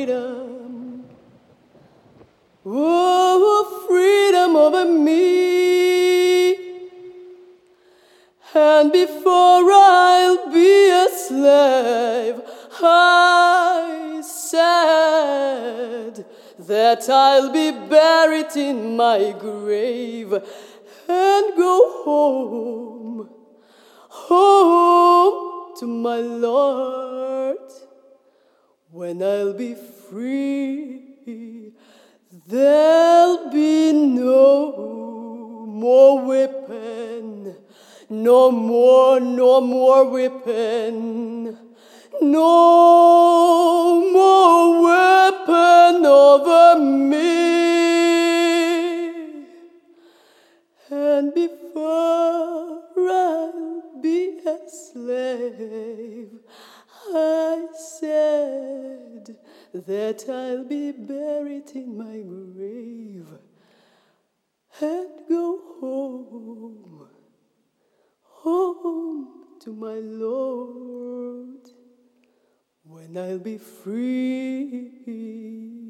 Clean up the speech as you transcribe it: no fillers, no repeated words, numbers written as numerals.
freedom. Oh, freedom over me. And before I'll be a slave, I said that I'll be buried in my grave and go home, home to my Lord. When I'll be free, there'll be no more whipping, no more whipping, no more whipping over me. And before I'll be a slave, I said that I'll be buried in my grave and go home, home to my Lord when I'll be free.